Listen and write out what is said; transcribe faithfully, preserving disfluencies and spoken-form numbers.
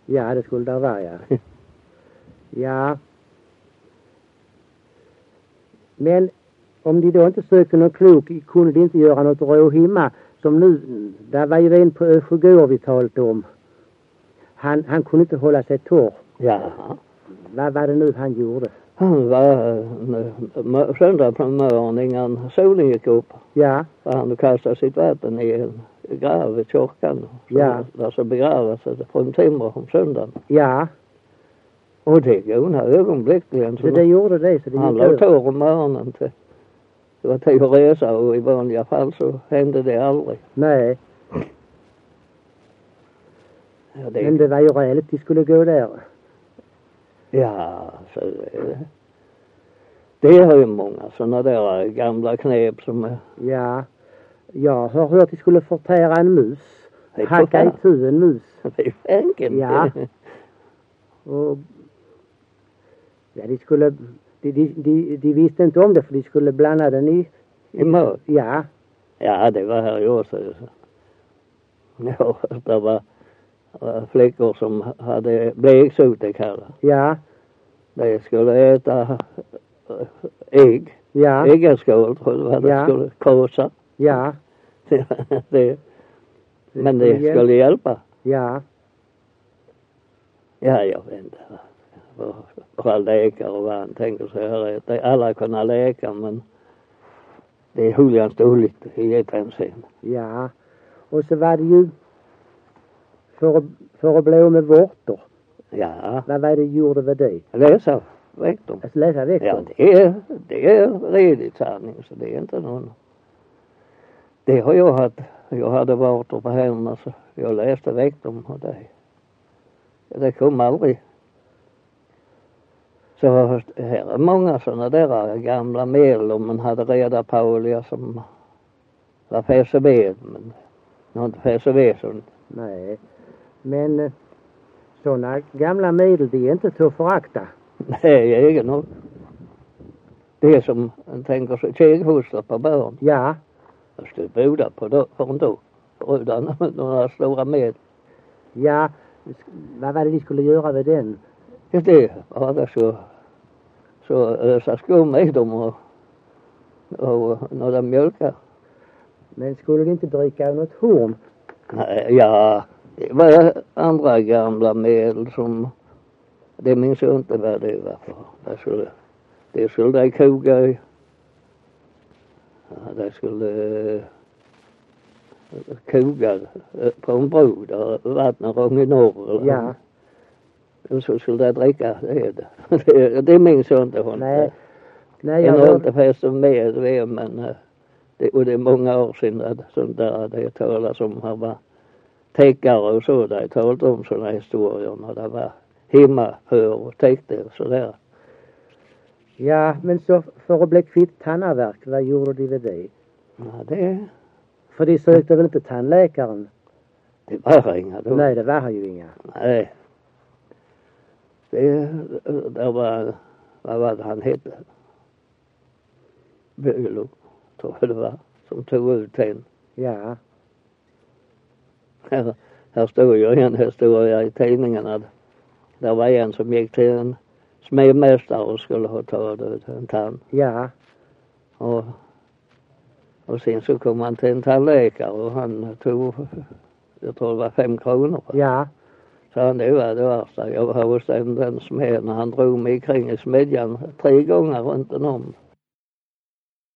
Ja, det skulle det vara, ja. Ja. Men om de då inte sökte någon klok, kunde de inte göra något råhimma. Som nu, där var ju en på Ösjögård vi talade om. Han, han kunde inte hålla sig torr. Ja. Vad var det nu han gjorde? Han var söndag på morgonen innan solen gick upp. Ja. Så han kastade sitt vatten i en grav i kyrkan. Ja. Där så begravdes det från timmer om söndagen. Ja. Och det går hon här ögonblickligen. Så det gjorde det. Så det han låg torr om morgonen till. Det var tid att resa och i vanliga fall så hände det aldrig. Nej. Ja, det... Men det var ju räligt de skulle gå där. Ja, så det, det har ju många sådana där gamla knep som är... Ja, jag har hört att de skulle förtära en mus. Hacka i tu en mus. Det är fänken. Ja. Och ja, de skulle... De, de, de, de visste inte om det för de skulle blanda den i... I mör? Ja. Ja, det var här i år så. Ja, det var flickor som hade bleksot det kallar. Ja. De skulle äta ägg. Ja. Äggaskål tror jag vad det ja. skulle krossa. Ja. det, men det skulle hjälpa. hjälpa. Ja. Ja, jag vet inte. Vad läkare och vad han tänker sig här. Alla kunna läka men det är huljans dåligt i ett hänseende. Ja. Och så var det ju för, för att bli med vårtor. Ja. Vad var det gjorde med det? Läsa väck dem. Alltså läsa väck dem? Ja, det är, det är redigt sanning så det är inte någon. Det har jag haft. Jag hade vårtor på händerna så jag läste väck dem och det. Det kom aldrig. Så här är många sådana där gamla medel om man hade reda på olja som var fäsebed men jag har inte fäsebed sånt. Nej, men sådana gamla medel det är inte så förakta. Nej, egen nog. Det är som man tänker sig keghostar på barn. Ja. Jag skulle boda på då, för en då. Brudarna med några stora medel. Ja, vad var det vi skulle göra med den? Ja, det var det så, så ösa skum i dem och, och några mjölkar. Men skulle de inte dricka något horn? Nej, ja, det var andra gamla medel som, det minns jag inte vad det var för. Det skulle, det skulle de koga i. Ja, det skulle koga på en bro där vattnet rång i norr. Ja. Och så skulle jag dricka det. det, det minns jag inte hon. Nej. Nej, jag har inte fäst med det, men det, och det är många år sedan att sånt där det talas om här var täckare och så där talat om sådana historier när det var hemma för och täckte och sådär. Ja, men så för att bli kvitt tandavärk, vad gjorde de vid det? Ja, det... För de sökte väl inte tandläkaren? Det var inga då. Nej, det var ju inga. Nej. Det, det var, vad var det han hette? Bölo, tror jag det var, som tog ut en. Ja. Här, här stod ju en historia i tidningen att det var en som gick till en smedmästare och skulle ha tagit ut en tand. Ja. Och, och sen så kom han till en tandläkare och han tog, jag tror det var fem kronor. Ja. Så han, det var det värsta. Jag var hos den, den smeden. Han drog mig kring i smedjan tre gånger runt en om.